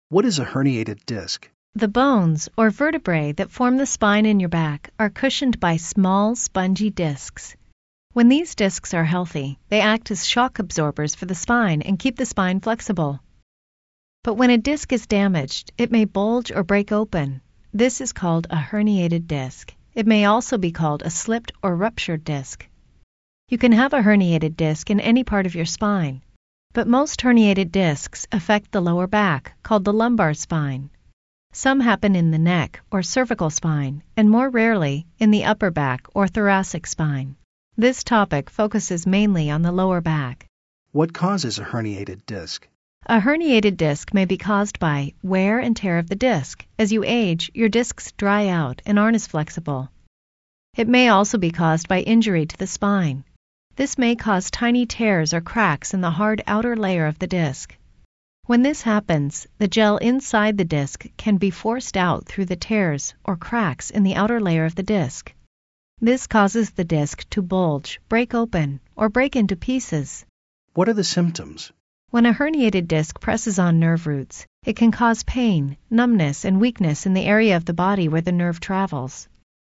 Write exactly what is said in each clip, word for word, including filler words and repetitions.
What is a herniated disc? The bones, or vertebrae, that form the spine in your back are cushioned by small, spongy discs. When these discs are healthy, they act as shock absorbers for the spine and keep the spine flexible. But when a disc is damaged, it may bulge or break open. This is called a herniated disc. It may also be called a slipped or ruptured disc. You can have a herniated disc in any part of your spine, but most herniated discs affect the lower back, called the lumbar spine. Some happen in the neck or cervical spine, and more rarely in the upper back or thoracic spine. This topic focuses mainly on the lower back. What causes a herniated disc? A herniated disc may be caused by wear and tear of the disc. As you age, your discs dry out and aren't as flexible. It may also be caused by injury to the spine. This may cause tiny tears or cracks in the hard outer layer of the disc. When this happens, the gel inside the disc can be forced out through the tears or cracks in the outer layer of the disc. This causes the disc to bulge, break open, or break into pieces. What are the symptoms? When a herniated disc presses on nerve roots, it can cause pain, numbness, and weakness in the area of the body where the nerve travels.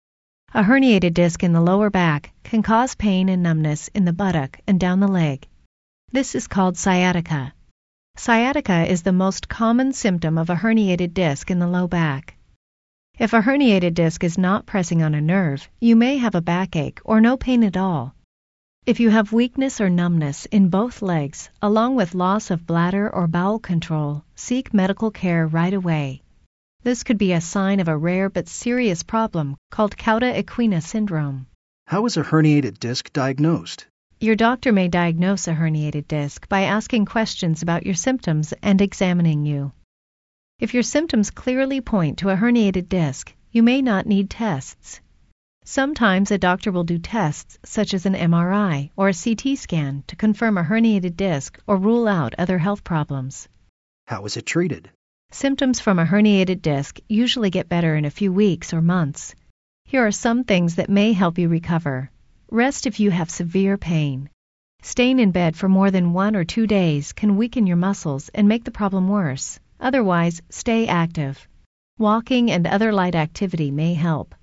A herniated disc in the lower back can cause pain and numbness in the buttock and down the leg. This is called sciatica. Sciatica is the most common symptom of a herniated disc in the low back. If a herniated disc is not pressing on a nerve, you may have a backache or no pain at all. If you have weakness or numbness in both legs, along with loss of bladder or bowel control, seek medical care right away. This could be a sign of a rare but serious problem called cauda equina syndrome. How is a herniated disc diagnosed? Your doctor may diagnose a herniated disc by asking questions about your symptoms and examining you. If your symptoms clearly point to a herniated disc, you may not need tests. Sometimes a doctor will do tests such as an M R I or a C T scan to confirm a herniated disc or rule out other health problems. How is it treated? Symptoms from a herniated disc usually get better in a few weeks or months. Here are some things that may help you recover. Rest if you have severe pain. Staying in bed for more than one or two days can weaken your muscles and make the problem worse. Otherwise, stay active. Walking and other light activity may help.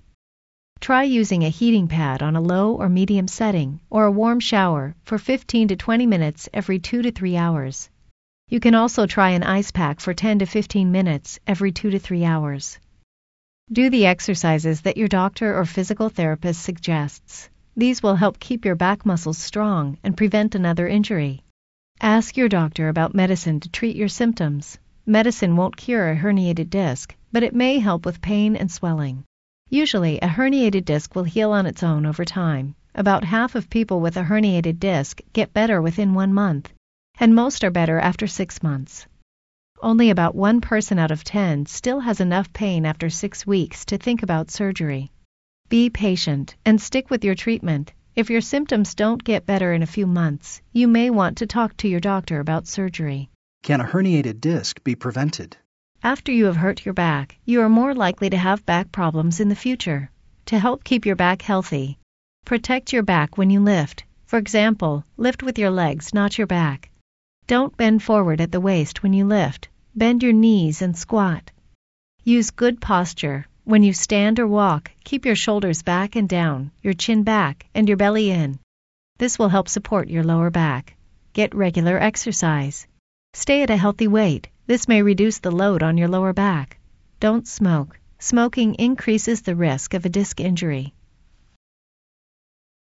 Try using a heating pad on a low or medium setting or a warm shower for fifteen to twenty minutes every two to three hours. You can also try an ice pack for ten to fifteen minutes every two to three hours. Do the exercises that your doctor or physical therapist suggests. These will help keep your back muscles strong and prevent another injury. Ask your doctor about medicine to treat your symptoms. Medicine won't cure a herniated disc, but it may help with pain and swelling. Usually, a herniated disc will heal on its own over time. About half of people with a herniated disc get better within one month, and most are better after six months. Only about one person out of ten still has enough pain after six weeks to think about surgery. Be patient and stick with your treatment. If your symptoms don't get better in a few months, you may want to talk to your doctor about surgery. Can a herniated disc be prevented? After you have hurt your back, you are more likely to have back problems in the future. To help keep your back healthy, protect your back when you lift. For example, lift with your legs, not your back. Don't bend forward at the waist when you lift. Bend your knees and squat. Use good posture. When you stand or walk, keep your shoulders back and down, your chin back, and your belly in. This will help support your lower back. Get regular exercise. Stay at a healthy weight. This may reduce the load on your lower back. Don't smoke. Smoking increases the risk of a disc injury.